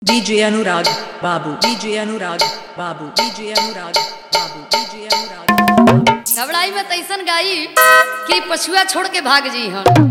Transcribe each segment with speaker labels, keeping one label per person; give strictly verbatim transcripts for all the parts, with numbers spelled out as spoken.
Speaker 1: DJ Anurag बाबू, DJ Anurag बाबू, DJ Anurag बाबू, डीजे अनुराग।
Speaker 2: घबराई में तैसन गाई कि पछुआ छोड़ के भाग जी हम।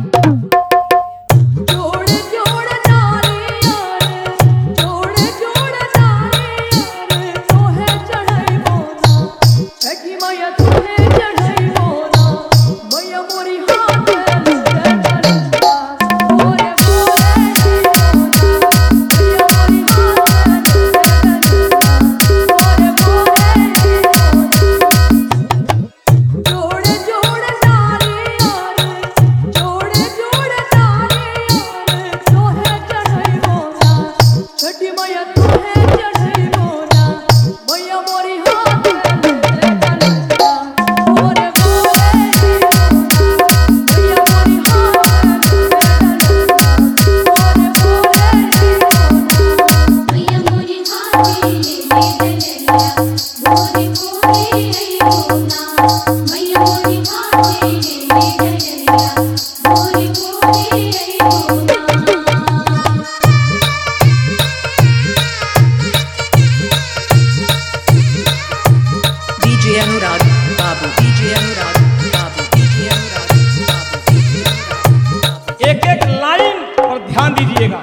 Speaker 1: डीजे अनुराग बाबू, डीजे अनुराग बाबू, डीजे अनुराग बाबू, डीजे अनुराग बाबू।
Speaker 3: एक एक लाइन पर ध्यान दीजिएगा।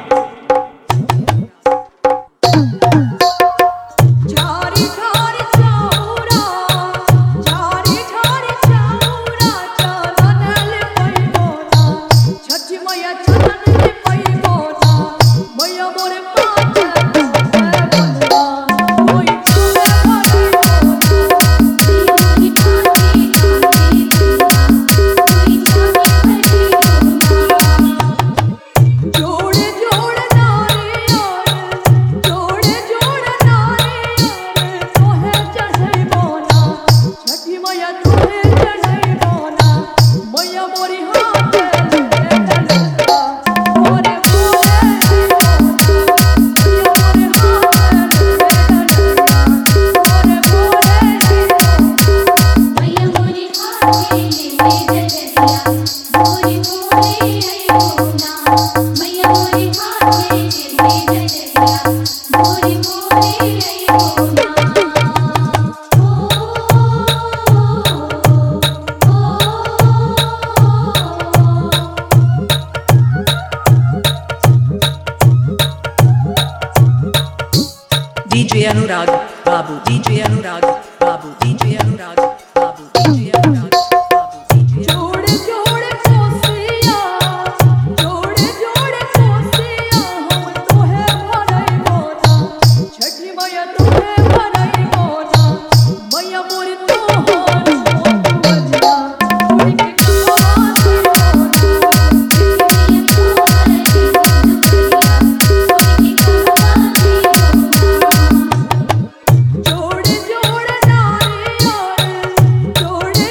Speaker 1: डीजे अनुराग बाबू, डीजे अनुराग बाबू, डीजे अनुराग बाबू, डीजे अनुराग बाबू, डीजे
Speaker 4: जोड़े जोड़े कोसिया, जोड़े जोड़े कोसिया, हम तोहे भरई मोना, छठी मैया तोहे भरई मोना, मैया मोर तोहर मोत बजना, उड़ के कमाती मोना, मैया तोहर मोत बजना, उड़ के कमाती मोना। जोड़े जोड़े नारियल, जोड़े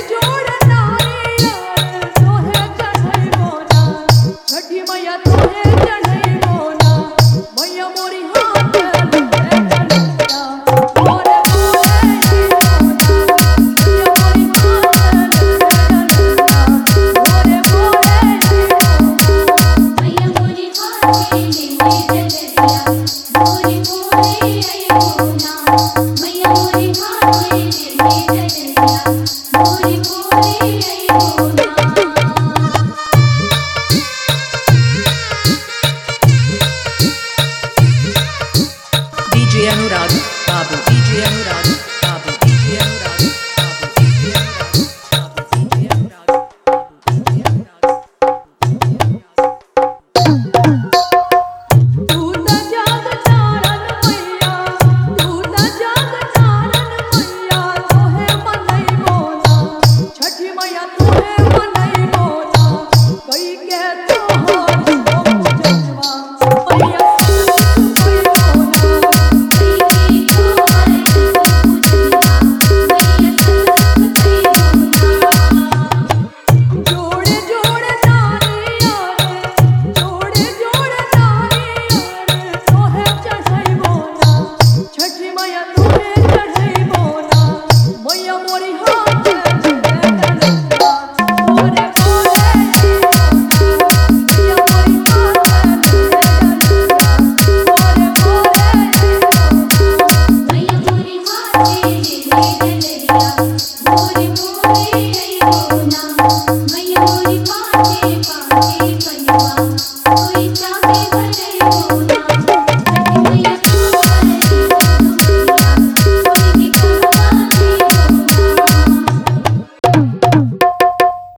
Speaker 4: हो